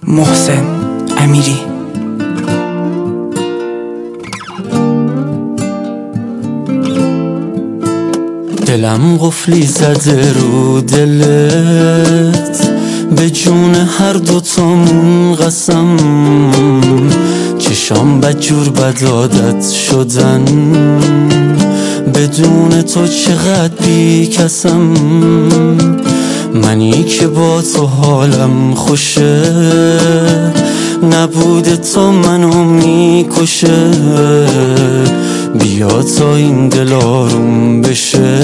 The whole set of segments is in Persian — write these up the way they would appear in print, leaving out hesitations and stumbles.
محسن امیری. دلم قفلی زده رو دلت، به جون هر دوتامون قسم. چشام بدجور بد عادت شدن، بدون تو چقدر بیکسم. منی که با تو حالم خوشه، نبود تو منو میکشه. بیا تا این دل آروم بشه،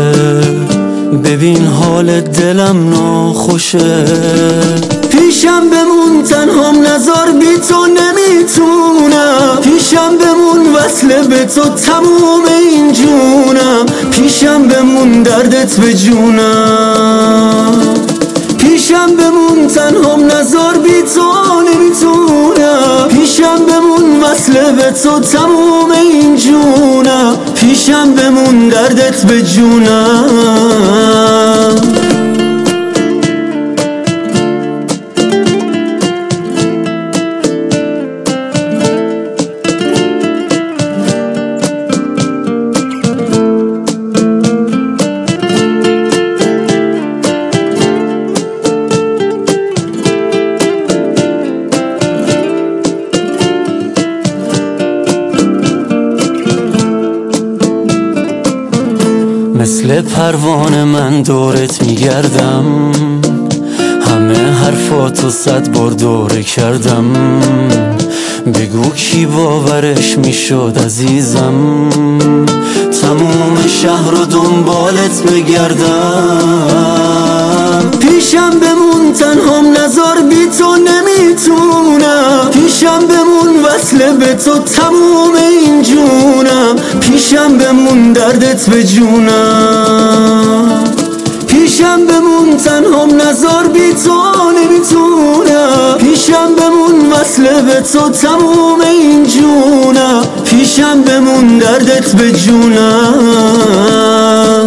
ببین حال دلم ناخوشه. پیشم بمون تنهام نذار، بی تو نمیتونم. پیشم بمون وصله به تو تموم این جونم. پیشم بمون دردت به جونم. پیشم بمون تنهام نذار، بی تو نمیتونم. پیشم بمون وصله به تو تموم این جونم. پیشم بمون دردت به جونم. مثل پروانه من دورت میگردم، همه حرفاتو 100 بار دوره کردم. بگو کی باورش میشد عزیزم، تموم شهر رو دنبالت بگردم. پیشم بمون تنهام نذار، بی تو نمیتونم. پیشم بمون وصله به تو تموم این جونم. پیشم بمون دردت به جونم. پیشم بمون تنهام نذار، بی تو نمیتونم. پیشم بمون وصله به تو تموم این جونم. پیشم بمون دردت به جونم.